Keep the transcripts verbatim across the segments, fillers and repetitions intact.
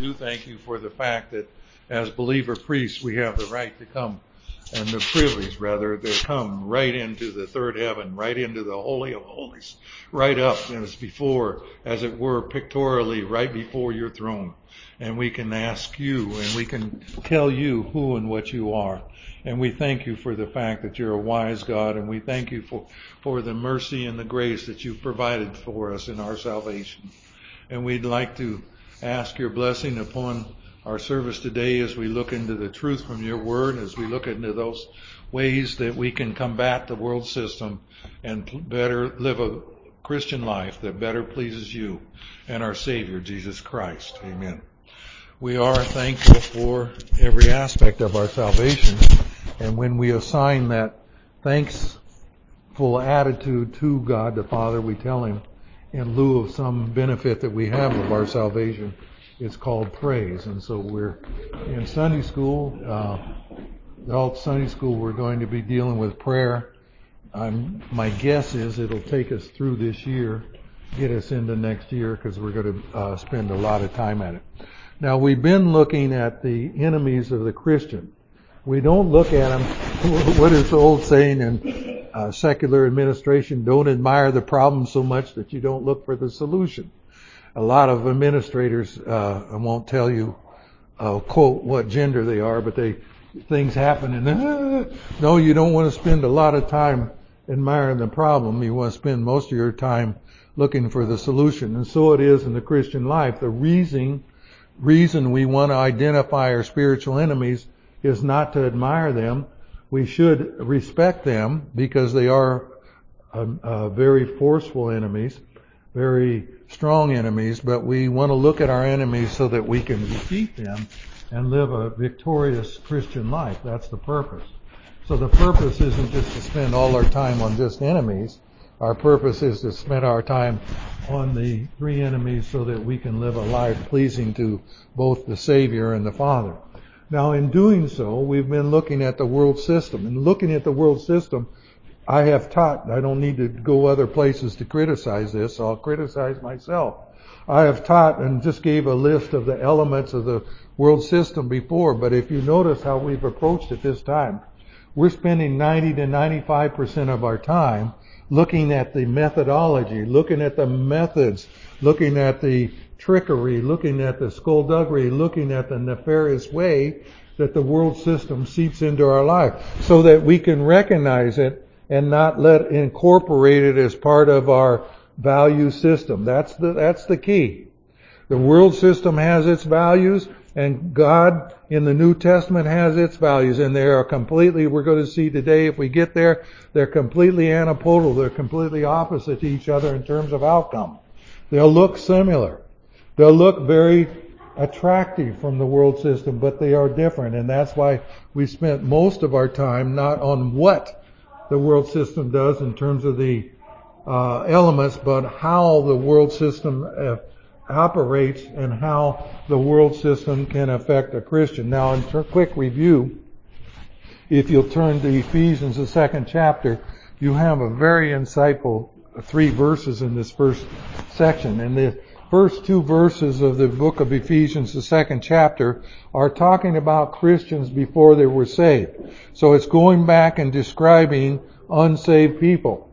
do thank you for the fact that as believer priests we have the right to come, and the privilege rather, to come right into the third heaven, right into the Holy of Holies, right up as before, as it were, pictorially, right before your throne. And we can ask you, and we can tell you who and what you are. And we thank you for the fact that you're a wise God, and we thank you for, for the mercy and the grace that you've provided for us in our salvation. And we'd like to ask your blessing upon our service today as we look into the truth from your word, as we look into those ways that we can combat the world system and better live a Christian life that better pleases you and our Savior, Jesus Christ. Amen. We are thankful for every aspect of our salvation, and when we assign that thankful attitude to God the Father, we tell Him in lieu of some benefit that we have of our salvation, it's called praise. And so we're in Sunday school, uh, adult Sunday school, we're going to be dealing with prayer. I'm, my guess is it'll take us through this year, get us into next year, because we're going to uh, spend a lot of time at it. Now, we've been looking at the enemies of the Christian. We don't look at them, what is the old saying in uh, secular administration, don't admire the problem so much that you don't look for the solution. A lot of administrators, uh, I won't tell you, uh, quote, what gender they are, but they, things happen and, uh, no, you don't want to spend a lot of time admiring the problem. You want to spend most of your time looking for the solution. And so it is in the Christian life. The reason, reason we want to identify our spiritual enemies is not to admire them. We should respect them because they are uh, uh, very forceful enemies, very strong enemies, but we want to look at our enemies so that we can defeat them and live a victorious Christian life. That's the purpose. So the purpose isn't just to spend all our time on just enemies. Our purpose is to spend our time on the three enemies so that we can live a life pleasing to both the Savior and the Father. Now, in doing so, we've been looking at the world system. And looking at the world system, I have taught, I don't need to go other places to criticize this, so I'll criticize myself. I have taught and just gave a list of the elements of the world system before, but if you notice how we've approached it this time, we're spending ninety to ninety-five percent of our time looking at the methodology, looking at the methods, looking at the trickery, looking at the skullduggery, looking at the nefarious way that the world system seeps into our life so that we can recognize it and not let incorporate it as part of our value system. That's the, that's the key. The world system has its values, and God in the New Testament has its values, and they are completely, we're going to see today if we get there, they're completely antipodal. They're completely opposite to each other in terms of outcome. They'll look similar. They'll look very attractive from the world system, but they are different, and that's why we spent most of our time not on what the world system does in terms of the uh, elements, but how the world system uh, operates and how the world system can affect a Christian. Now, in a quick review, if you'll turn to Ephesians, the second chapter, you have a very insightful three verses in this first section. And the first two verses of the book of Ephesians, the second chapter, are talking about Christians before they were saved. So it's going back and describing unsaved people.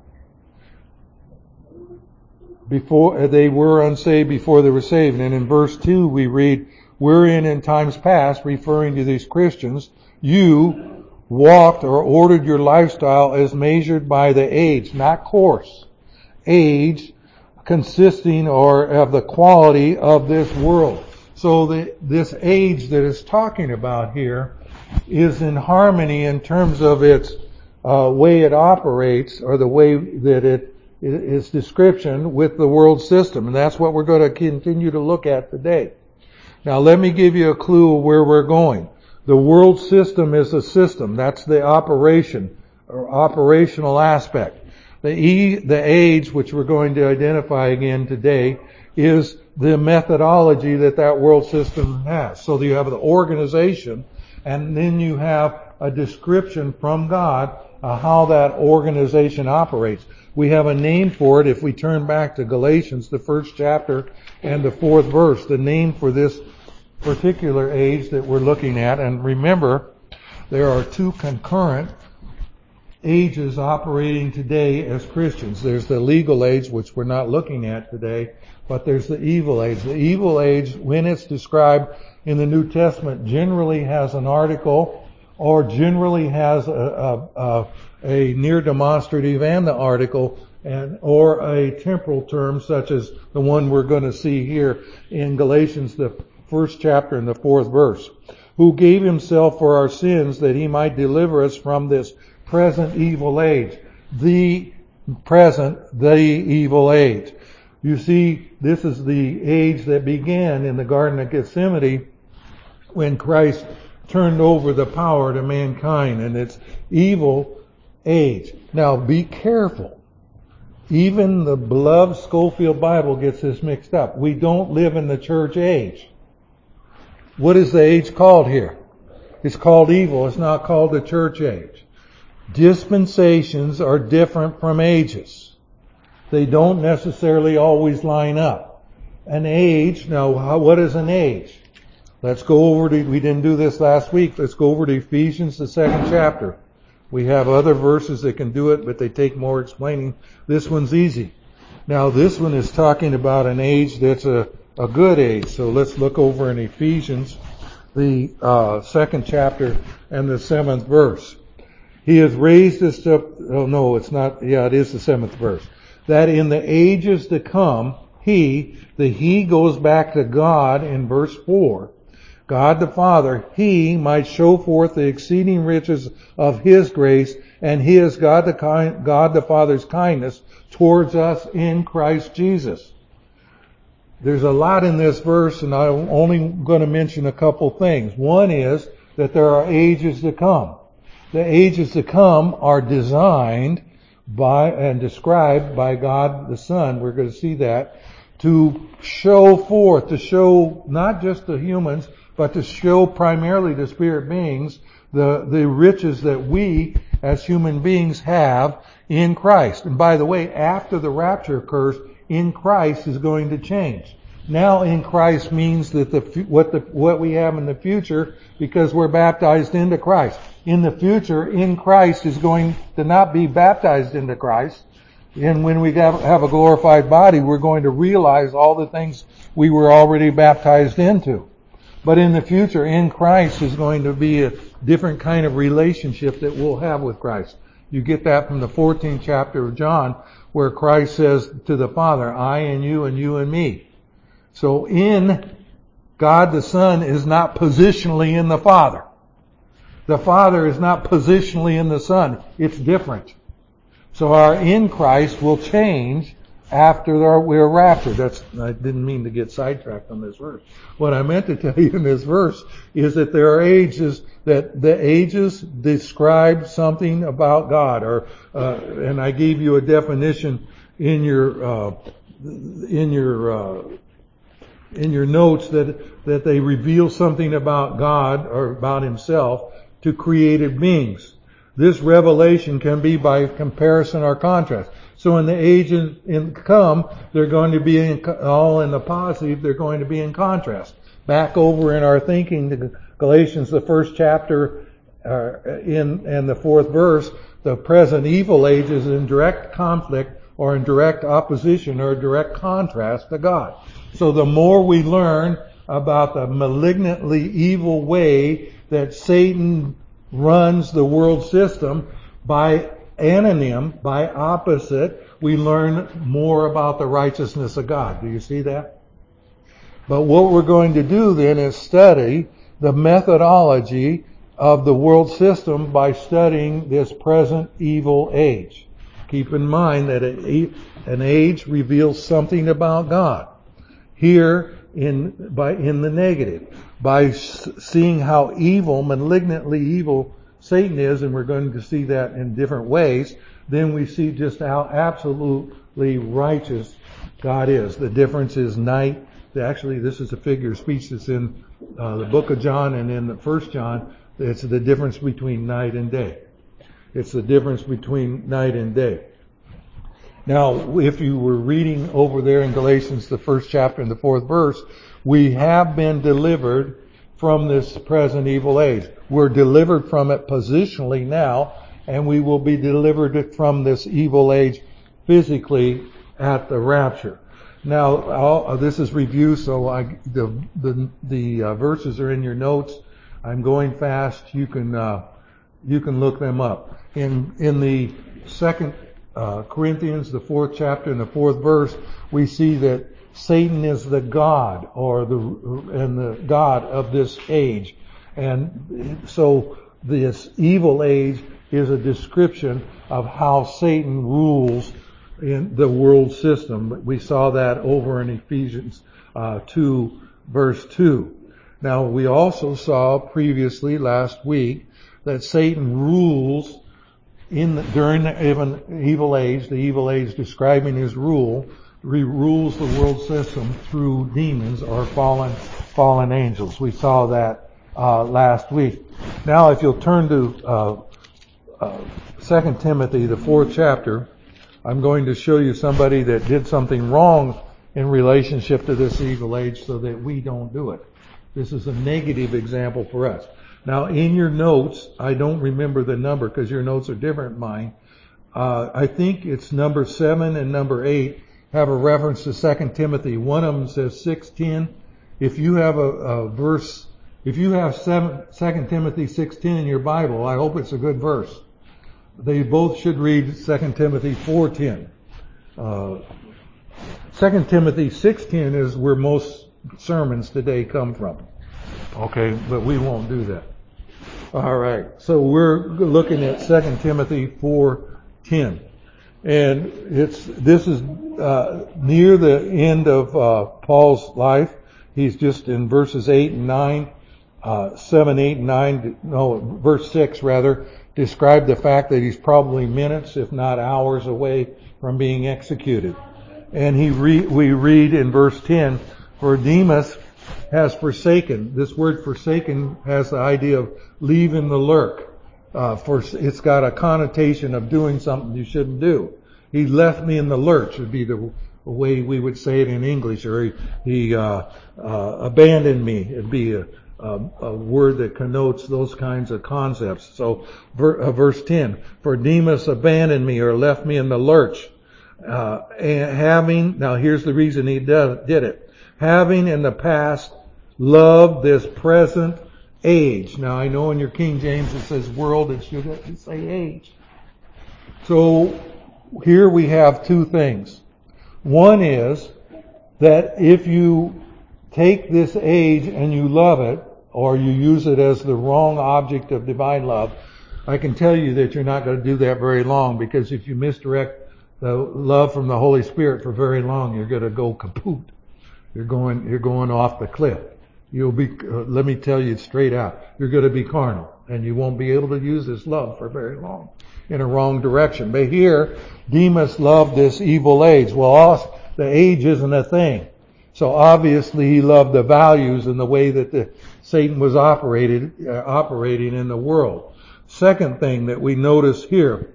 Before they were unsaved before they were saved. And in verse two we read, wherein in times past, referring to these Christians, you walked or ordered your lifestyle as measured by the age, not course, age consisting or of the quality of this world. So the, this age that is talking about here is in harmony in terms of its uh, way it operates, or the way that it its description with the world system. And that's what we're going to continue to look at today. Now let me give you a clue of where we're going. The world system is a system. That's the operation or operational aspect. The E, the age, which we're going to identify again today, is the methodology that that world system has. So you have the organization, and then you have a description from God of how that organization operates. We have a name for it if we turn back to Galatians, the first chapter and the fourth verse. The name for this particular age that we're looking at. And remember, there are two concurrent ages operating today as Christians. There's the legal age, which we're not looking at today, but there's the evil age. The evil age, when it's described in the New Testament, generally has an article or generally has a, a, a, a near demonstrative and the article, and or a temporal term such as the one we're going to see here in Galatians, the first chapter and the fourth verse. Who gave himself for our sins that he might deliver us from this present evil age. The present, the evil age. You see, this is the age that began in the Garden of Gethsemane when Christ turned over the power to mankind, and it's evil age. Now be careful. Even the beloved Scofield Bible gets this mixed up. We don't live in the church age. What is the age called here? It's called evil. It's not called the church age. Dispensations are different from ages. They don't necessarily always line up. An age, now how, what is an age? Let's go over to, we didn't do this last week, let's go over to Ephesians, the second chapter. We have other verses that can do it, but they take more explaining. This one's easy. Now this one is talking about an age that's a, a good age. So let's look over in Ephesians, the uh, second chapter and the seventh verse. He has raised us up, oh no, it's not, yeah, it is the seventh verse. That in the ages to come, He, the He goes back to God in verse four. God the Father, He might show forth the exceeding riches of His grace and His, God the, kind, God the Father's kindness towards us in Christ Jesus. There's a lot in this verse, and I'm only going to mention a couple things. One is that there are ages to come. The ages to come are designed by and described by God the Son. We're going to see that to show forth, to show not just the humans, but to show primarily the spirit beings the, the riches that we as human beings have in Christ. And by the way, after the rapture occurs, in Christ is going to change. Now in Christ means that the what the what we have in the future, because we're baptized into Christ. In the future, in Christ is going to not be baptized into Christ. And when we have, have a glorified body, we're going to realize all the things we were already baptized into. But in the future, in Christ is going to be a different kind of relationship that we'll have with Christ. You get that from the fourteenth chapter of John, where Christ says to the Father, I and you and you and me. So in God the Son is not positionally in the Father. The Father is not positionally in the Son. It's different. So our in Christ will change after we're raptured. That's, I didn't mean to get sidetracked on this verse. What I meant to tell you in this verse is that there are ages, that the ages describe something about God. Or, uh, and I gave you a definition in your, uh, in your, uh, in your notes that, that they reveal something about God or about Himself to created beings. This revelation can be by comparison or contrast. So in the ages in come, they're going to be in, all in the positive, they're going to be in contrast. Back over in our thinking to Galatians, the first chapter, uh, in, and the fourth verse, the present evil age is in direct conflict or in direct opposition or direct contrast to God. So the more we learn about the malignantly evil way that Satan runs the world system, by anonym, by opposite, we learn more about the righteousness of God. Do you see that? But what we're going to do then is study the methodology of the world system by studying this present evil age. Keep in mind that an age reveals something about God. Here, in by in the negative, by seeing how evil, malignantly evil Satan is, and we're going to see that in different ways, then we see just how absolutely righteous God is. The difference is night. Actually, this is a figure of speech that's in uh, the book of John and in the first John. It's the difference between night and day. It's the difference between night and day. Now, if you were reading over there in Galatians, the first chapter and the fourth verse, we have been delivered from this present evil age. We're delivered from it positionally now, and we will be delivered from this evil age physically at the rapture. Now, I'll, this is review, so I, the the, the uh, verses are in your notes. I'm going fast. You can uh, you can look them up. In in the second uh, Corinthians, the fourth chapter and the fourth verse, we see that Satan is the god or the and the god of this age, and so this evil age is a description of how Satan rules in the world system. We saw that over in Ephesians uh, two, verse two. Now, we also saw previously last week that Satan rules in the, during the evil age, the evil age describing his rule, he rules the world system through demons or fallen fallen angels. We saw that uh, last week. Now, if you'll turn to uh, uh, Second Timothy, the fourth chapter, I'm going to show you somebody that did something wrong in relationship to this evil age so that we don't do it. This is a negative example for us. Now, in your notes, I don't remember the number because your notes are different than mine. Uh, I think it's number seven and number eight have a reference to Second Timothy. One of them says six ten. If you have a, a verse, if you have seven, Second Timothy six ten in your Bible, I hope it's a good verse. They both should read Second Timothy four ten. Uh, Second Timothy six ten is where most sermons today come from. Okay, but we won't do that. All right, so we're looking at Second Timothy four ten, and it's this is uh, near the end of uh, Paul's life. He's just in verses eight and nine, uh, seven, eight, and nine. No, verse six rather. Describe the fact that he's probably minutes, if not hours, away from being executed. And he re- we read in verse ten, for Demas has forsaken. This word forsaken has the idea of leaving the lurk. Uh, for it's got a connotation of doing something you shouldn't do. He left me in the lurch would be the way we would say it in English, or he, he uh, uh, abandoned me. It'd be a A, a word that connotes those kinds of concepts. So, ver, uh, verse ten, for Demas abandoned me or left me in the lurch, uh, and having, now here's the reason he did, did it, having in the past loved this present age. Now I know in your King James it says world, it should say age. So, here we have two things. One is that if you take this age and you love it, or you use it as the wrong object of divine love, I can tell you that you're not going to do that very long, because if you misdirect the love from the Holy Spirit for very long, you're going to go kaput. You're going, you're going off the cliff. You'll be, uh, let me tell you straight out, you're going to be carnal, and you won't be able to use this love for very long in a wrong direction. But here, Demas loved this evil age. Well, the age isn't a thing. So obviously he loved the values and the way that the Satan was operated, uh, operating in the world. Second thing that we notice here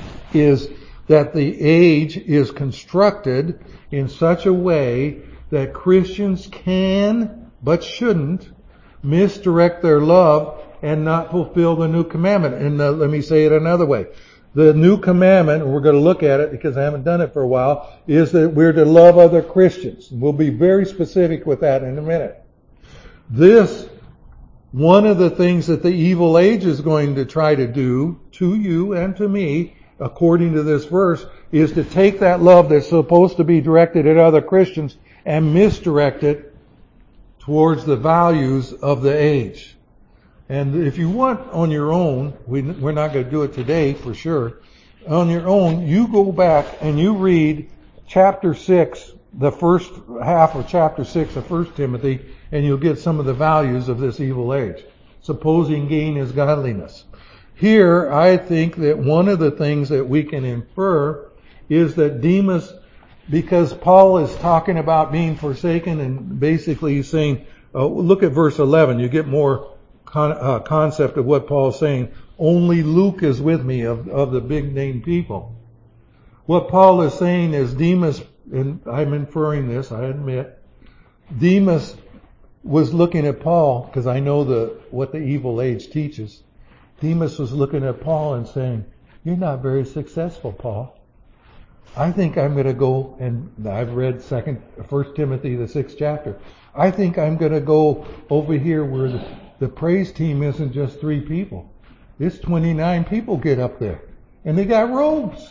is that the age is constructed in such a way that Christians can, but shouldn't, misdirect their love and not fulfill the new commandment. And uh, let me say it another way. The new commandment, and we're going to look at it because I haven't done it for a while, is that we're to love other Christians. And we'll be very specific with that in a minute. This, one of the things that the evil age is going to try to do to you and to me, according to this verse, is to take that love that's supposed to be directed at other Christians and misdirect it towards the values of the age. And if you want on your own, we, we're not going to do it today for sure, on your own, you go back and you read chapter six, the first half of chapter six of First Timothy, and you'll get some of the values of this evil age. Supposing gain is godliness. Here, I think that one of the things that we can infer is that Demas, because Paul is talking about being forsaken, and basically he's saying, uh, look at verse eleven, you get more Con, uh, concept of what Paul's saying. Only Luke is with me of, of the big name people. what Paul is saying is Demas, and I'm inferring this, I admit, Demas was looking at Paul, because I know the what the evil age teaches. Demas was looking at Paul and saying, "You're not very successful, Paul. I think I'm going to go," and I've read Second, First Timothy, the sixth chapter. I think I'm going to go over here where the, the praise team isn't just three people. It's twenty-nine people get up there, and they got robes,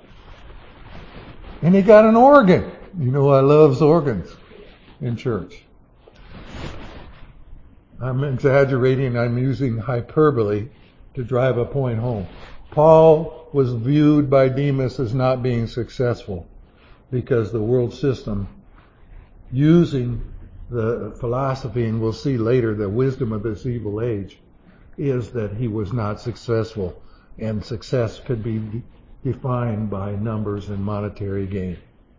and they got an organ. You know, I love organs in church. I'm exaggerating. I'm using hyperbole to drive a point home. Paul was viewed by Demas as not being successful because the world system, using the philosophy, and we'll see later the wisdom of this evil age, is that he was not successful, and success could be de- defined by numbers and monetary gain.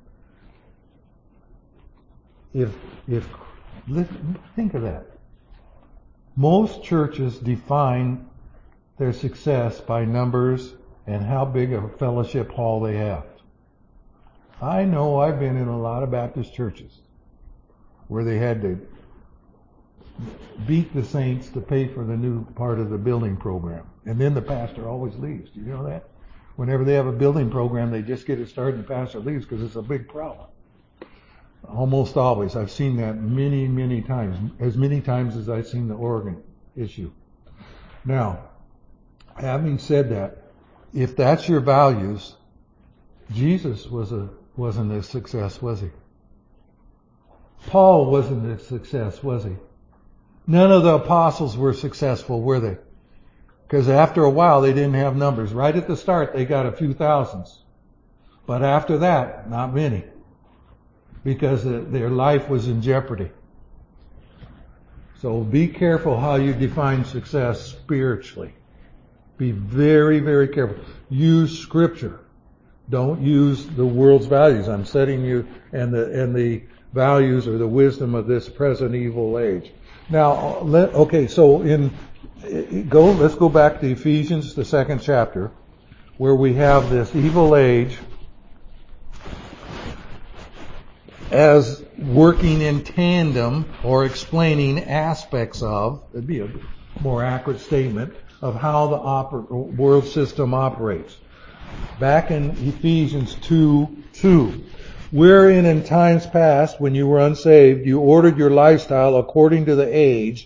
If, if, think of that. Most churches define their success by numbers and how big of a fellowship hall they have. I know I've been in a lot of Baptist churches where they had to beat the saints to pay for the new part of the building program. And then the pastor always leaves. Do you know that? Whenever they have a building program, they just get it started and the pastor leaves because it's a big problem. Almost always. I've seen that many, many times. As many times as I've seen the organ issue. Now, having said that, if that's your values, Jesus was a, wasn't a success, was he? Paul wasn't a success, was he? None of the apostles were successful, were they? Because after a while they didn't have numbers. Right at the start they got a few thousands. But after that, not many. Because their life was in jeopardy. So be careful how you define success spiritually. Be very, very careful. Use Scripture. Don't use the world's values. I'm setting you and the and the values or the wisdom of this present evil age. Now, let, okay, so in go. Let's go back to Ephesians, the second chapter, where we have this evil age as working in tandem or explaining aspects of, it'd be a more accurate statement, of how the oper- world system operates. Back in Ephesians two two, wherein in times past, when you were unsaved, you ordered your lifestyle according to the age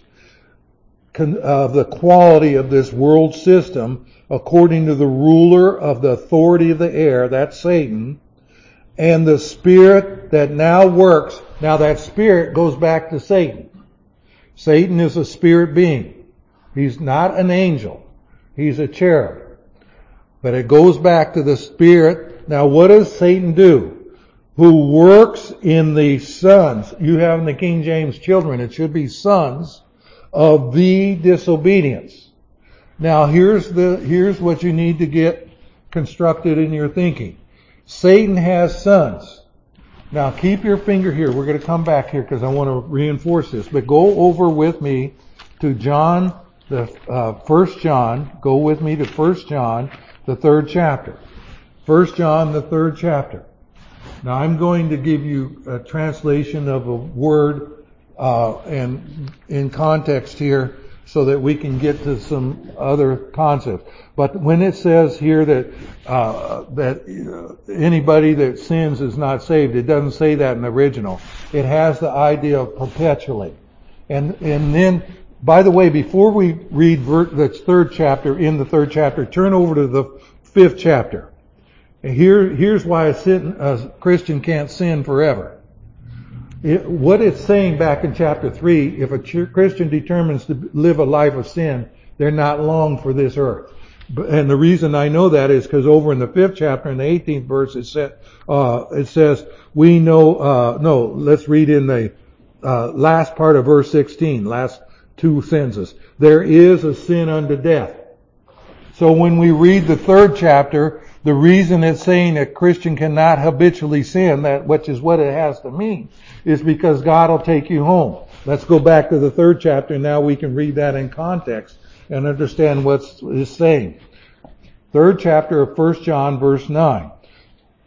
of the quality of this world system, according to the ruler of the authority of the air, that's Satan, and the spirit that now works. Now that spirit goes back to Satan. Satan is a spirit being. He's not an angel. He's a cherub. But it goes back to the spirit. Now what does Satan do? Who works in the sons. You have in the King James children. It should be sons of the disobedience. Now here's the, here's what you need to get constructed in your thinking. Satan has sons. Now keep your finger here. We're going to come back here because I want to reinforce this. But go over with me to John, the uh, First John. Go with me to First John, the third chapter. First John, the third chapter. Now I'm going to give you a translation of a word uh, and in context here, so that we can get to some other concepts. But when it says here that uh, that anybody that sins is not saved, it doesn't say that in the original. It has the idea of perpetually. And and then, by the way, before we read ver- the third chapter, in the third chapter, turn over to the fifth chapter. And here, here's why a, sin, a Christian can't sin forever. It, what it's saying back in chapter three, if a ch- Christian determines to live a life of sin, they're not long for this earth. But, and the reason I know that is because over in the fifth chapter, in the eighteenth verse, it, said, uh, it says, we know, uh, no, let's read in the uh, last part of verse sixteen, last two sentences. There is a sin unto death. So when we read the third chapter, the reason it's saying a Christian cannot habitually sin, that which is what it has to mean, is because God will take you home. Let's go back to the third chapter. Now we can read that in context and understand what it's saying. Third chapter of First John, verse nine.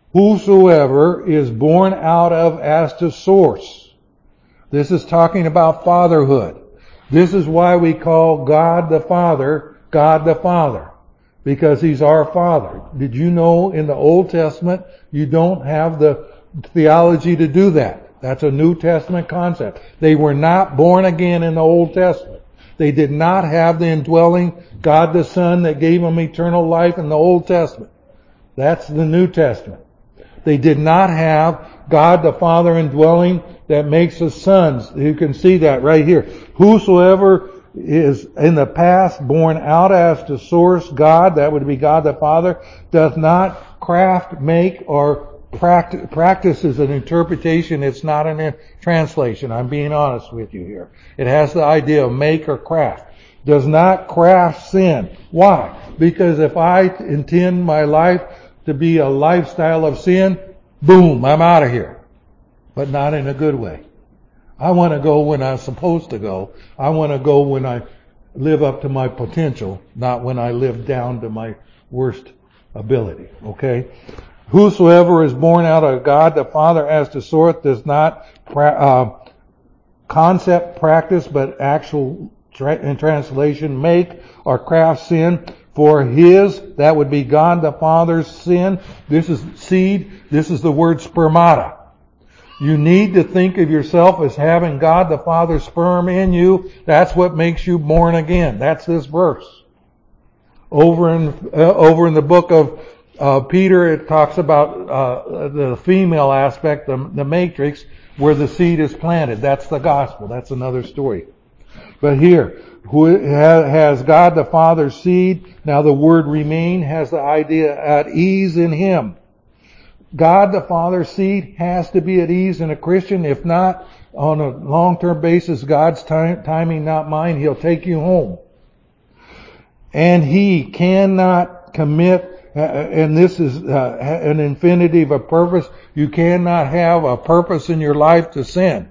whosoever is born out of as to source. This is talking about fatherhood. This is why we call God the Father, God the Father. Because He's our Father. Did you know in the Old Testament you don't have the theology to do that? That's a New Testament concept. They were not born again in the Old Testament. They did not have the indwelling God the Son that gave them eternal life in the Old Testament. That's the New Testament. They did not have God the Father indwelling that makes us sons. You can see that right here. Whosoever is in the past born out as to source God, that would be God the Father, doth not craft, make, or practice, practice is an interpretation. It's not a translation. I'm being honest with you here. It has the idea of make or craft. Does not craft sin. Why? Because if I intend my life to be a lifestyle of sin, boom, I'm out of here. But not in a good way. I want to go when I'm supposed to go. I want to go when I live up to my potential, not when I live down to my worst ability. Okay? Whosoever is born out of God the Father as to source does not uh, concept practice, but actual tra- in translation make or craft sin. For His, that would be God the Father's sin. This is seed. This is the word spermata. You need to think of yourself as having God the Father's sperm in you. That's what makes you born again. That's this verse. Over in uh, over in the book of uh, Peter, it talks about uh, the female aspect, the, the matrix, where the seed is planted. That's the gospel. That's another story. But here, who has God the Father's seed. Now the word remain has the idea at ease in Him. God the Father's seed has to be at ease in a Christian. If not, on a long-term basis, God's time, timing, not mine, He'll take you home. And He cannot commit, uh, and this is uh, an infinitive of purpose, you cannot have a purpose in your life to sin.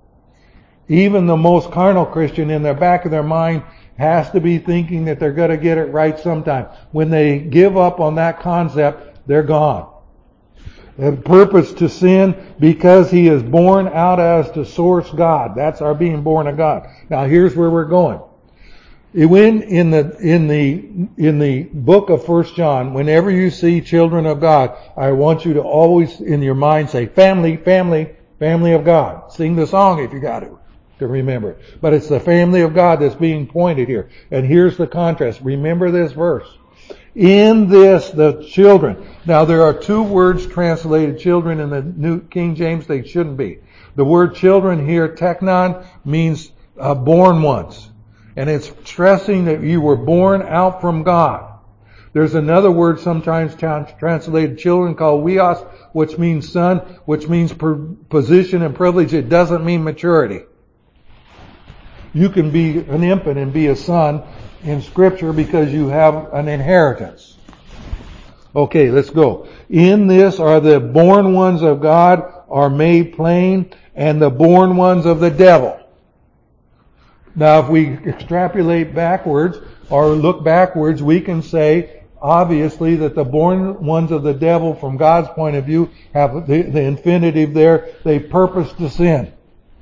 Even the most carnal Christian in the back of their mind has to be thinking that they're going to get it right sometime. When they give up on that concept, they're gone. The purpose to sin because he is born out as to source God. That's our being born of God. Now here's where we're going. When in the in the in the book of First John, whenever you see children of God, I want you to always in your mind say family, family, family of God. Sing the song if you got it to remember it. But it's the family of God that's being pointed here. And here's the contrast. Remember this verse. In this, the children. Now there are two words translated children in the New King James. They shouldn't be. The word children here, teknon, means uh, born ones. And it's stressing that you were born out from God. There's another word sometimes tra- translated children called weos, which means son, which means per- position and privilege. It doesn't mean maturity. You can be an infant and be a son in Scripture because you have an inheritance. Okay, let's go. In this are the born ones of God are made plain, and the born ones of the devil. Now, if we extrapolate backwards or look backwards, we can say, obviously, that the born ones of the devil, from God's point of view, have the, the infinitive there. They purpose to sin.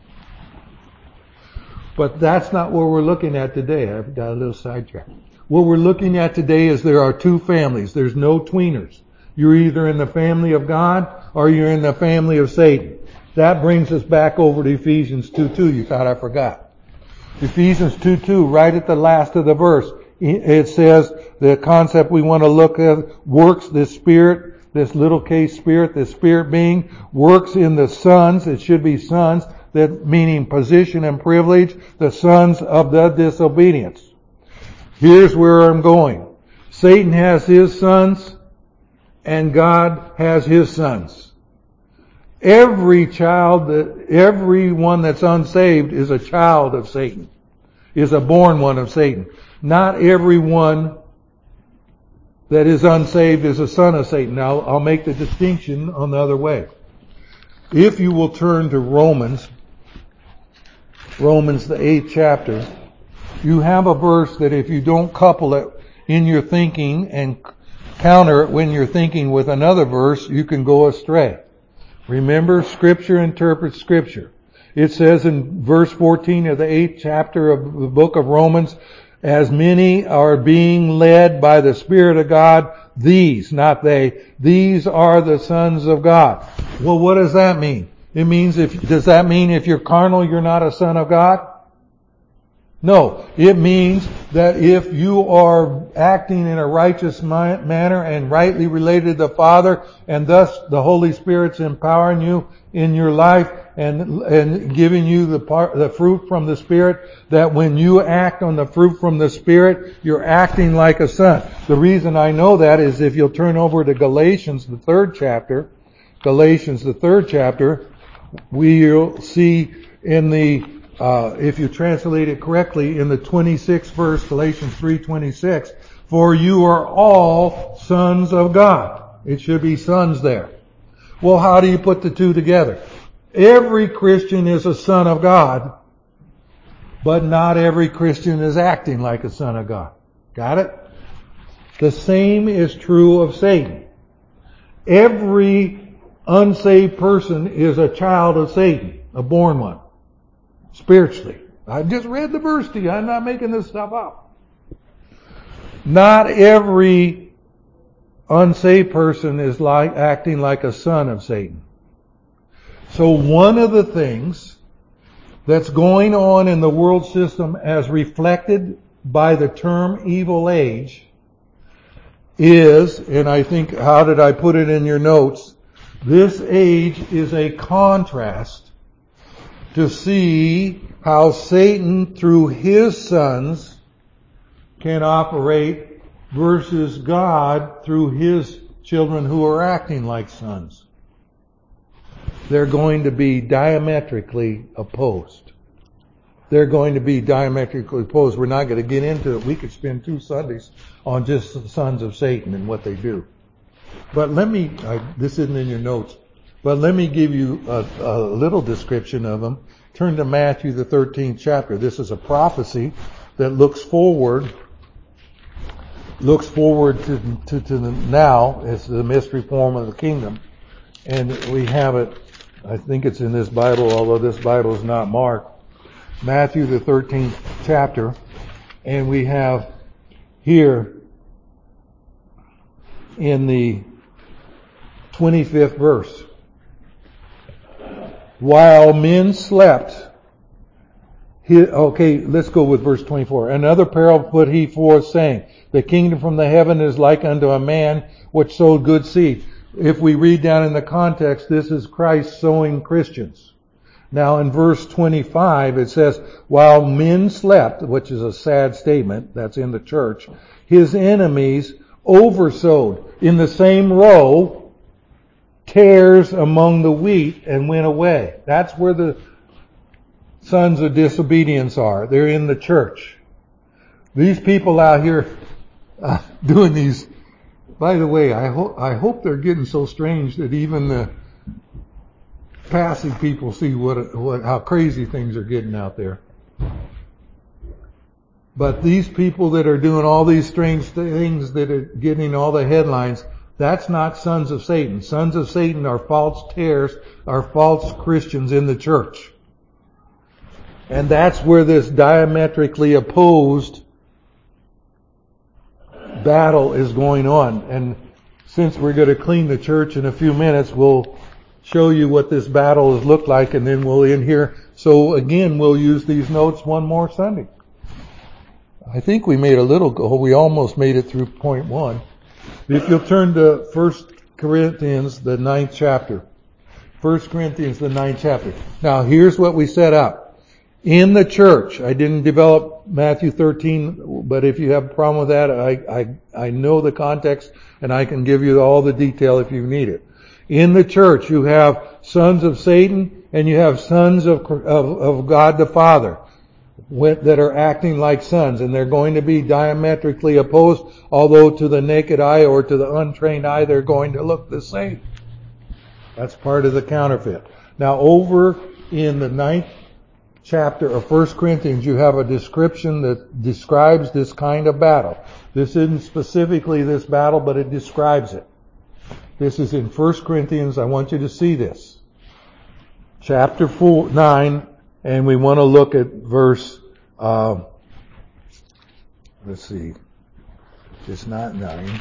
But that's not what we're looking at today. I've got a little sidetrack. What we're looking at today is there are two families. There's no tweeners. You're either in the family of God or you're in the family of Satan. That brings us back over to Ephesians two two. You thought I forgot. Ephesians two two, right at the last of the verse. It says the concept we want to look at, works, this spirit, this little case spirit, this spirit being, works in the sons, it should be sons, that meaning position and privilege, the sons of the disobedience. Here's where I'm going. Satan has his sons, and God has his sons. Every child, that, everyone that's unsaved is a child of Satan, is a born one of Satan. Not everyone that is unsaved is a son of Satan. Now, I'll make the distinction on the other way. If you will turn to Romans, Romans the eighth chapter, you have a verse that if you don't couple it in your thinking and counter it when you're thinking with another verse, you can go astray. Remember, Scripture interprets Scripture. It says in verse fourteen of the eighth chapter of the book of Romans, as many are being led by the Spirit of God, these, not they, these are the sons of God. Well, what does that mean? It means if, does that mean if you're carnal, you're not a son of God? No. It means that if you are acting in a righteous manner and rightly related to the Father, and thus the Holy Spirit's empowering you in your life and, and giving you the part, the fruit from the Spirit, that when you act on the fruit from the Spirit, you're acting like a son. The reason I know that is if you'll turn over to Galatians, the third chapter, Galatians, the third chapter, we'll see in the Uh, if you translate it correctly, in the twenty-sixth verse, Galatians three twenty-six, for you are all sons of God. It should be sons there. Well, how do you put the two together? Every Christian is a son of God, but not every Christian is acting like a son of God. Got it? The same is true of Satan. Every unsaved person is a child of Satan, a born one. Spiritually. I just read the verse to you. I'm not making this stuff up. Not every unsaved person is like acting like a son of Satan. So one of the things that's going on in the world system as reflected by the term evil age is, and I think, how did I put it in your notes? This age is a contrast to see how Satan, through his sons, can operate versus God through his children who are acting like sons. They're going to be diametrically opposed. They're going to be diametrically opposed. We're not going to get into it. We could spend two Sundays on just the sons of Satan and what they do. But let me, I, this isn't in your notes, but let me give you a, a little description of them. Turn to Matthew, the thirteenth chapter. This is a prophecy that looks forward, looks forward to, to, to the now as the mystery form of the kingdom. And we have it, I think it's in this Bible, although this Bible is not marked. Matthew, the thirteenth chapter. And we have here in the twenty-fifth verse. While men slept, he, okay, let's go with verse twenty-four. Another parable put he forth, saying, the kingdom from the heaven is like unto a man which sowed good seed. If we read down in the context, this is Christ sowing Christians. Now in verse twenty-five it says, while men slept, which is a sad statement, that's in the church, his enemies oversowed in the same row tares among the wheat and went away. That's where the sons of disobedience are. They're in the church. These people out here uh, doing these, by the way, I hope, I hope they're getting so strange that even the passive people see what, what, how crazy things are getting out there. But these people that are doing all these strange things that are getting all the headlines, that's not sons of Satan. Sons of Satan are false tares, are false Christians in the church. And that's where this diametrically opposed battle is going on. And since we're going to clean the church in a few minutes, we'll show you what this battle has looked like, and then we'll end here. So again, we'll use these notes one more Sunday. I think we made a little goal. We almost made it through point one. If you'll turn to First Corinthians, the ninth chapter. First Corinthians, the ninth chapter. Now, here's what we set up. In the church, I didn't develop Matthew thirteen, but if you have a problem with that, I, I, I know the context and I can give you all the detail if you need it. In the church, you have sons of Satan and you have sons of, of, of God the Father that are acting like sons, and they're going to be diametrically opposed, although to the naked eye or to the untrained eye they're going to look the same. That's part of the counterfeit. Now over in the ninth chapter of First Corinthians, you have a description that describes this kind of battle. This isn't specifically this battle, but it describes it. This is in First Corinthians. I want you to see this. Chapter four, nine, and we want to look at verse, uh, let's see, it's not nine.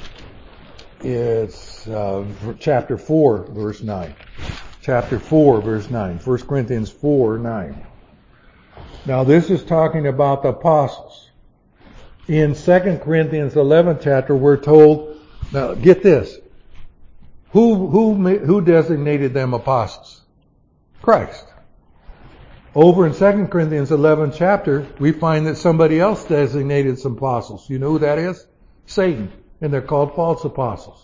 It's uh, chapter four, verse nine. Chapter four, verse nine. First Corinthians four, nine. Now this is talking about the apostles. In Second Corinthians eleventh chapter, we're told, now get this, who, who, who designated them apostles? Christ. Over in Second Corinthians eleventh chapter, we find that somebody else designated some apostles. You know who that is? Satan. And they're called false apostles.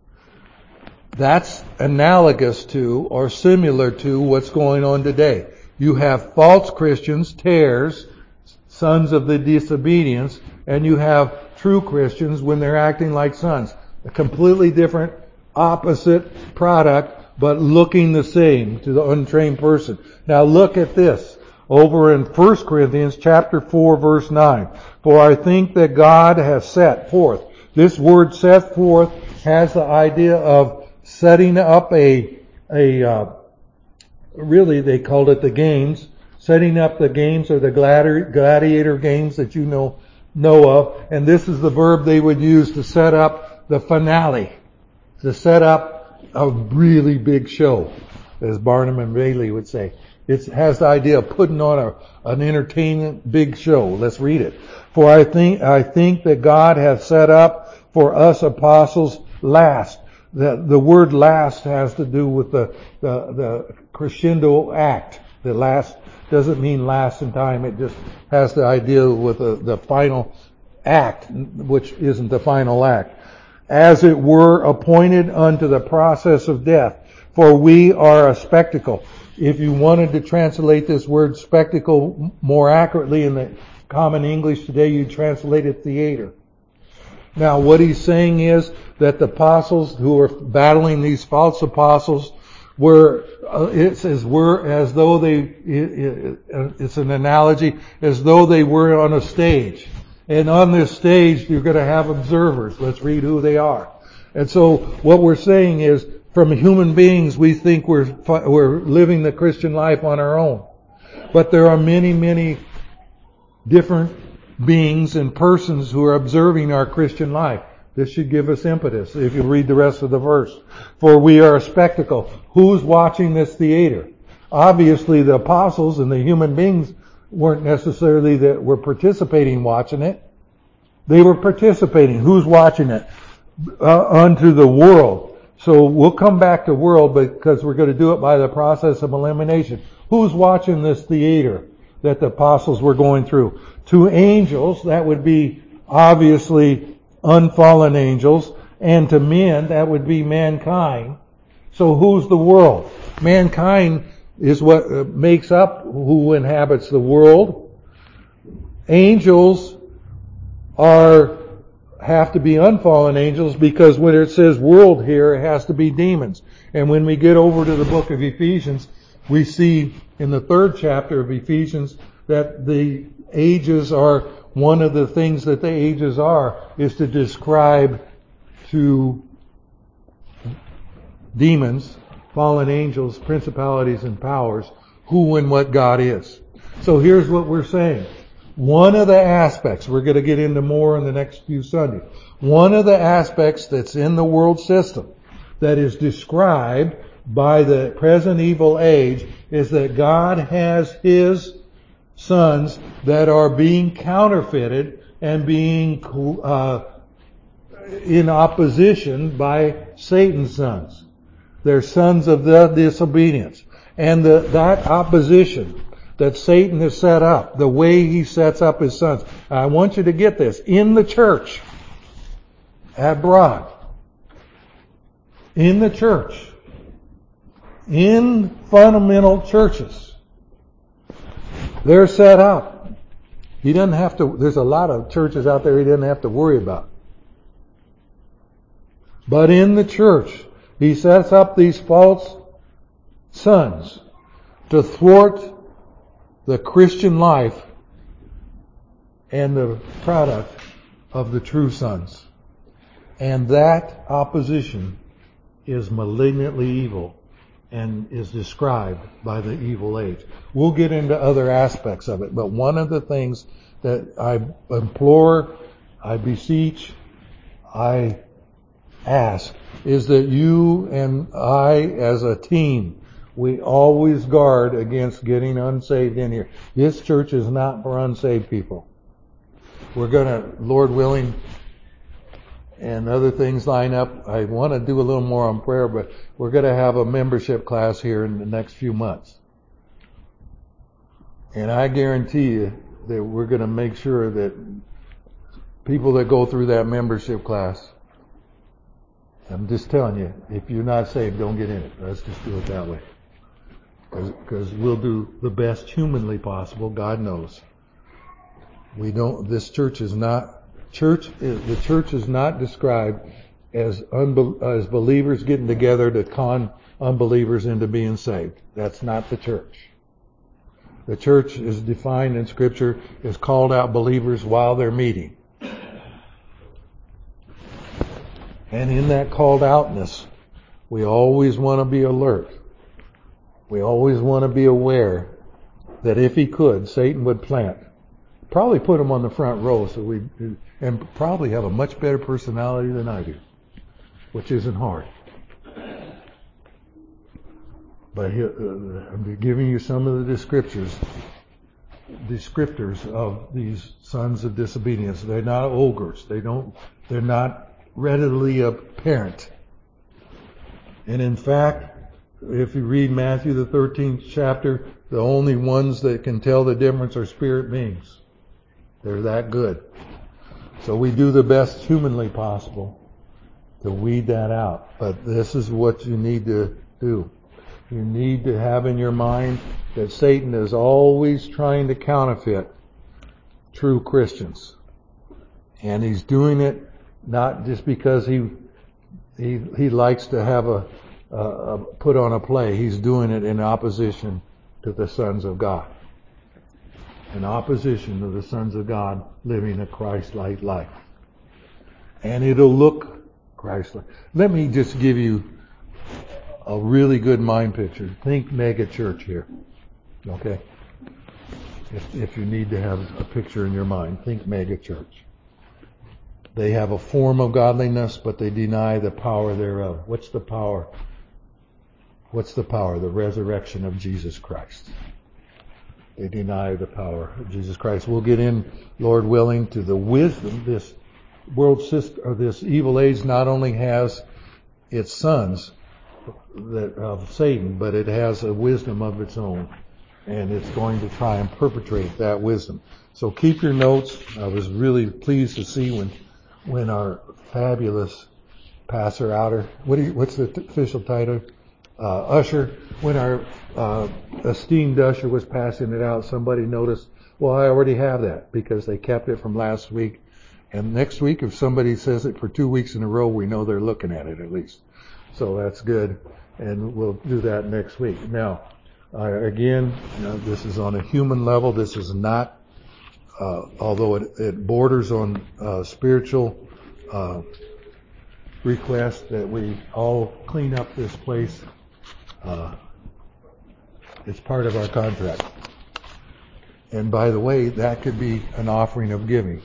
That's analogous to or similar to what's going on today. You have false Christians, tares, sons of the disobedience, and you have true Christians when they're acting like sons. A completely different, opposite product, but looking the same to the untrained person. Now look at this. Over in First Corinthians chapter four, verse nine. For I think that God has set forth. This word set forth has the idea of setting up a, a, uh, really they called it the games, setting up the games or the gladi- gladiator games that you know, know of. And this is the verb they would use to set up the finale, to set up a really big show, as Barnum and Bailey would say. It has the idea of putting on a, an entertaining big show. Let's read it. For I think, I think that God hath set up for us apostles last. The, the word last has to do with the, the, the crescendo act. The last doesn't mean last in time. It just has the idea with the, the final act, which isn't the final act. As it were appointed unto the process of death. For we are a spectacle. If you wanted to translate this word spectacle more accurately in the common English today, you'd translate it theater. Now what he's saying is that the apostles who were battling these false apostles were, uh, it says were as though they, it, it, it's an analogy, as though they were on a stage. And on this stage you're going to have observers. Let's read who they are. And so what we're saying is, from human beings, we think we're we're living the Christian life on our own. But there are many, many different beings and persons who are observing our Christian life. This should give us impetus if you read the rest of the verse. For we are a spectacle. Who's watching this theater? Obviously the apostles and the human beings weren't necessarily that were participating watching it. They were participating. Who's watching it? Uh, unto the world. So we'll come back to world because we're going to do it by the process of elimination. Who's watching this theater that the apostles were going through? To angels, that would be obviously unfallen angels, and to men, that would be mankind. So who's the world? Mankind is what makes up who inhabits the world. Angels are have to be unfallen angels because when it says world here, it has to be demons. And when we get over to the book of Ephesians, we see in the third chapter of Ephesians that the ages are, one of the things that the ages are, is to describe to demons, fallen angels, principalities and powers, who and what God is. So here's what we're saying. One of the aspects, we're going to get into more in the next few Sundays, one of the aspects that's in the world system that is described by the present evil age is that God has His sons that are being counterfeited and being uh, in opposition by Satan's sons. They're sons of the disobedience. And the, that opposition that Satan has set up, the way he sets up his sons. I want you to get this. In the church, abroad, in the church, in fundamental churches, they're set up. He doesn't have to, there's a lot of churches out there he doesn't have to worry about. But in the church, he sets up these false sons to thwart the Christian life and the product of the true sons. And that opposition is malignantly evil and is described by the evil age. We'll get into other aspects of it, but one of the things that I implore, I beseech, I ask is that you and I as a team, we always guard against getting unsaved in here. This church is not for unsaved people. We're going to, Lord willing, and other things line up. I want to do a little more on prayer, but we're going to have a membership class here in the next few months. And I guarantee you that we're going to make sure that people that go through that membership class, I'm just telling you, if you're not saved, don't get in it. Let's just do it that way. Because we'll do the best humanly possible. God knows. We don't, this church is not, church is, the church is not described as unbe, as believers getting together to con unbelievers into being saved. That's not the church. The church is defined in Scripture as called out believers while they're meeting. And in that called outness, we always want to be alert. We always want to be aware that if he could, Satan would plant. Probably put him on the front row, so we and probably have a much better personality than I do, which isn't hard. But he, uh, I'm giving you some of the descriptors, descriptors of these sons of disobedience. They're not ogres. They don't. They're not readily apparent. And in fact, if you read Matthew the thirteenth chapter, the only ones that can tell the difference are spirit beings. They're that good. So we do the best humanly possible to weed that out. But this is what you need to do. You need to have in your mind that Satan is always trying to counterfeit true Christians. And he's doing it not just because he he he likes to have a, a, a put on a play. He's doing it in opposition to the sons of God. In opposition to the sons of God living a Christ-like life. And it'll look Christ-like. Let me just give you a really good mind picture. Think mega church here. Okay? If, if you need to have a picture in your mind, think mega church. They have a form of godliness, but they deny the power thereof. What's the power? What's the power? The resurrection of Jesus Christ. They deny the power of Jesus Christ. We'll get in, Lord willing, to the wisdom. This world system, or this evil age, not only has its sons that of Satan, but it has a wisdom of its own, and it's going to try and perpetrate that wisdom. So keep your notes. I was really pleased to see when, when our fabulous passer outer, what do you, what's the t- official title? Uh, usher, when our uh, esteemed usher was passing it out, somebody noticed, well, I already have that because they kept it from last week. And next week, if somebody says it for two weeks in a row, we know they're looking at it at least. So that's good. And we'll do that next week. Now, uh, again, you know, this is on a human level. This is not, uh, although it, it borders on uh, spiritual uh, request that we all clean up this place. Uh, it's part of our contract. And by the way, that could be an offering of giving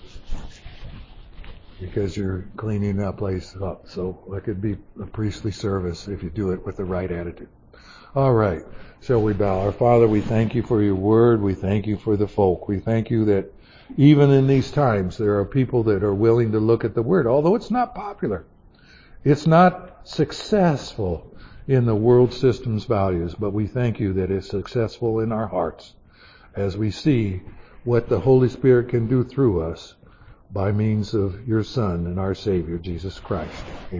because you're cleaning that place up. So it could be a priestly service if you do it with the right attitude. All right. Shall we bow? Our Father, we thank you for your word. We thank you for the folk. We thank you that even in these times, there are people that are willing to look at the word, although it's not popular. It's not successful in the world system's values, but we thank you that it's successful in our hearts as we see what the Holy Spirit can do through us by means of your Son and our Savior, Jesus Christ. Amen.